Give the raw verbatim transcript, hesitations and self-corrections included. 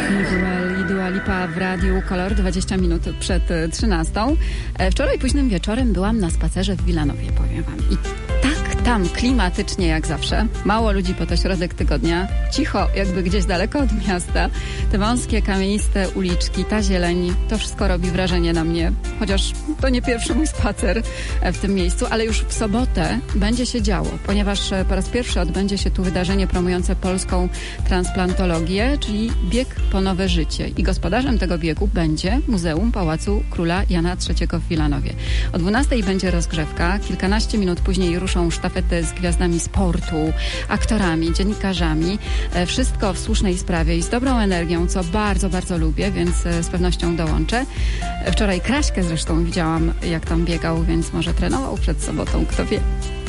Miguel i Dua Lipa w Radiu Kolor, dwadzieścia minut przed trzynastą. Wczoraj późnym wieczorem byłam na spacerze w Wilanowie, powiem wam. I tak tam klimatycznie jak zawsze. Mało ludzi, po to środek tygodnia. Cicho, jakby gdzieś daleko od miasta. Te wąskie, kamieniste uliczki, ta zieleń, to wszystko robi wrażenie na mnie. Chociaż to nie pierwszy mój spacer w tym miejscu, ale już w sobotę będzie się działo, ponieważ po raz pierwszy odbędzie się tu wydarzenie promujące polską transplantologię, czyli bieg po nowe życie. I gospodarzem tego biegu będzie Muzeum Pałacu Króla Jana trzeciego w Wilanowie. O dwunastej będzie rozgrzewka, kilkanaście minut później ruszą sztafety z gwiazdami sportu, aktorami, dziennikarzami. Wszystko w słusznej sprawie i z dobrą energią, co bardzo, bardzo lubię, więc z pewnością dołączę. Wczoraj Kraśkę zresztą widziałam, jak tam biegał, więc może trenował przed sobotą, kto wie.